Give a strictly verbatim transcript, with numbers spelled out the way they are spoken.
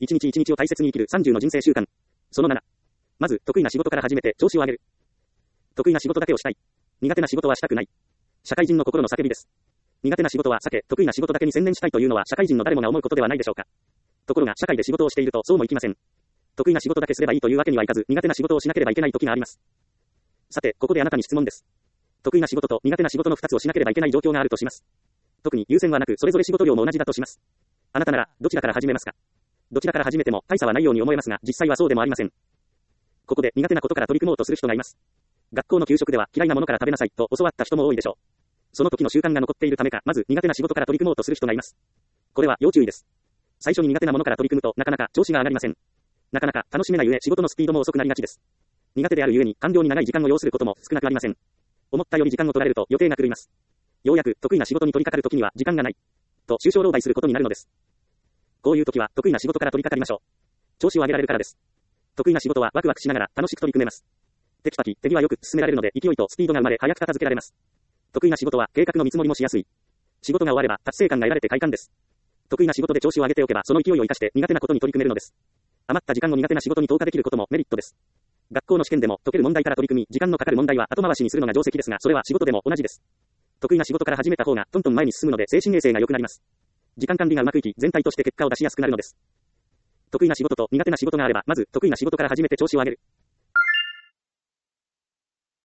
一日一日を大切に生きるさんじゅうの人生習慣。そのなな。まず、得意な仕事から始めて調子を上げる。得意な仕事だけをしたい。苦手な仕事はしたくない。社会人の心の叫びです。苦手な仕事は避け、得意な仕事だけに専念したいというのは社会人の誰もが思うことではないでしょうか。ところが、社会で仕事をしているとそうもいきません。得意な仕事だけすればいいというわけにはいかず、苦手な仕事をしなければいけない時があります。さて、ここであなたに質問です。得意な仕事と苦手な仕事のふたつをしなければいけない状況があるとします。特に優先はなく、それぞれ仕事量も同じだとします。あなたなら、どちらから始めますか？どちらから始めても大差はないように思えますが、実際はそうでもありません。ここで苦手なことから取り組もうとする人がいます。学校の給食では嫌いなものから食べなさいと教わった人も多いでしょう。その時の習慣が残っているためか、まず苦手な仕事から取り組もうとする人がいます。これは要注意です。最初に苦手なものから取り組むとなかなか調子が上がりません。なかなか楽しめない上、仕事のスピードも遅くなりがちです。苦手であるゆえに完了に長い時間を要することも少なくありません。思ったより時間を取られると予定が狂います。ようやく得意な仕事に取り掛かる時には時間がないと終生労働することになるのです。こういう時は得意な仕事から取り掛かりましょう。調子を上げられるからです。得意な仕事はワクワクしながら楽しく取り組めます。テキパキ手際よく進められるので勢いとスピードが生まれ早く片付けられます。得意な仕事は計画の見積もりもしやすい。仕事が終われば達成感が得られて快感です。得意な仕事で調子を上げておけばその勢いを生かして苦手なことに取り組めるのです。余った時間を苦手な仕事に投下できることもメリットです。学校の試験でも解ける問題から取り組み、時間のかかる問題は後回しにするのが定石ですが、それは仕事でも同じです。得意な仕事から始めた方がトントン前に進むので精神衛生が良くなります。時間管理がうまくいき、全体として結果を出しやすくなるのです。得意な仕事と苦手な仕事があれば、まず得意な仕事から始めて調子を上げる。